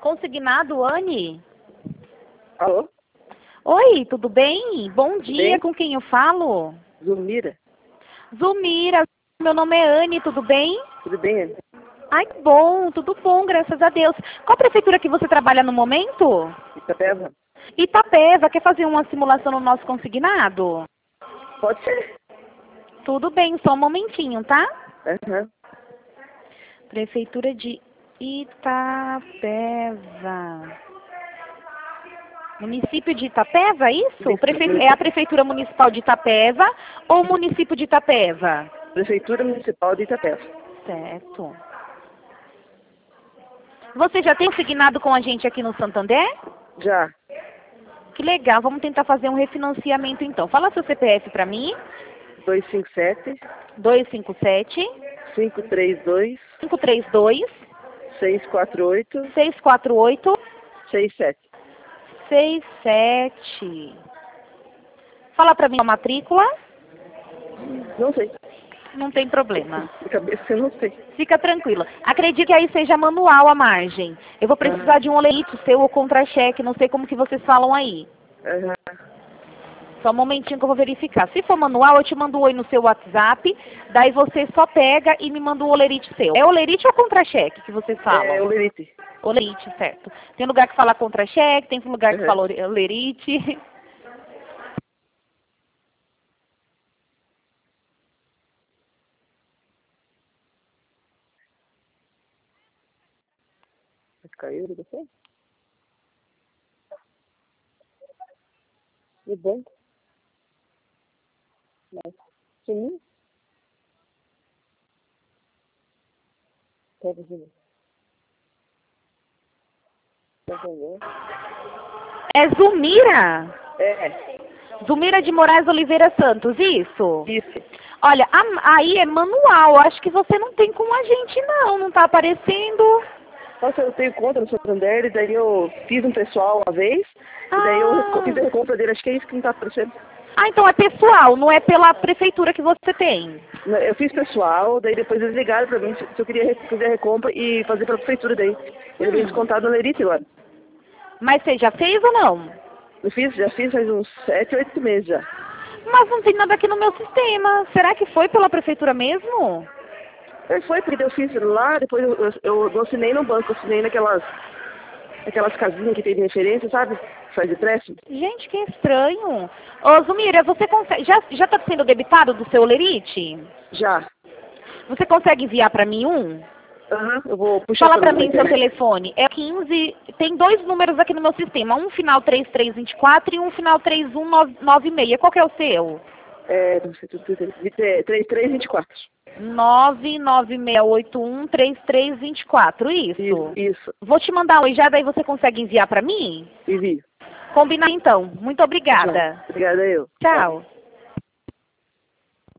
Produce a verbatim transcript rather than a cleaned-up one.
Consignado, Anne? Alô? Oi, tudo bem? Bom dia, Bem? com quem eu falo? Zulmira? Zulmira, meu nome é Anne, tudo bem? Tudo bem, Anne? Ai, que bom, tudo bom, graças a Deus. Qual prefeitura que você trabalha no momento? Itapeva? Itapeva, quer fazer uma simulação no nosso consignado? Pode ser. Tudo bem, só um momentinho, tá? Aham. Prefeitura de Itapeva. Município de Itapeva, isso? Isso, Prefe... município. É a Prefeitura Municipal de Itapeva ou o município de Itapeva? Prefeitura Municipal de Itapeva. Certo. Você já tem consignado com a gente aqui no Santander? Já. Que legal, vamos tentar fazer um refinanciamento então. Fala seu C P F para mim. dois cinco sete, dois cinco sete, cinco três dois, cinco três dois, seis quatro oito, seis quatro oito, seis sete. seis sete. Fala para mim a matrícula. Não sei. Não tem problema. De cabeça eu não sei. Fica tranquila. Acredito que aí seja manual a margem. Eu vou precisar Ah. de um olerite seu ou contra-cheque, não sei como que vocês falam aí. Aham. Só um momentinho que eu vou verificar. Se for manual, eu te mando um oi no seu WhatsApp, daí você só pega e me manda o olerite seu. É olerite ou contra-cheque que vocês falam? É o Lerite. Olerite, certo. Tem lugar que fala contra-cheque, tem lugar que Uhum. fala olerite. Caiu de você? E banco? Mas sumiu? Pode vir. Entendeu? É Zulmira? É. Zulmira de Moraes Oliveira Santos, isso? Isso. Olha, a- aí é manual, acho que você não tem com a gente não, não tá aparecendo. Nossa, eu tenho conta no Santander, e daí eu fiz um pessoal uma vez, e daí eu Ah. fiz a compra dele, acho que é isso que não tá aparecendo. Ah, então é pessoal, não é pela prefeitura que você tem. Eu fiz pessoal, daí depois eles ligaram pra mim se se eu queria re- fazer a recompra e fazer pela prefeitura daí. Ele veio Hum. descontado no Lerite agora. Mas você já fez ou não? Eu fiz, já fiz faz uns sete, oito meses já. Mas não tem nada aqui no meu sistema. Será que foi pela prefeitura mesmo? Aí foi, porque eu fiz lá, depois eu, eu, eu não assinei no banco, eu assinei naquelas, aquelas casinhas que tem de referência, sabe? Faz empréstimo. Gente, que estranho. Ô, Zumira, você consegue... Já, já tá sendo debitado do seu olerite? Já. Você consegue enviar pra mim um? Aham, eu vou puxar Fala pra pela mim seu internet. telefone. É quinze... Tem dois números aqui no meu sistema. Um final três três dois quatro e um final três um nove seis. Qual que é o seu? É, três três vinte e quatro. nove nove seis oito um três três dois quatro, isso? Isso, isso. Vou te mandar um já, daí você consegue enviar pra mim? Envio. Combinado então. Muito obrigada. Obrigada eu. Tchau.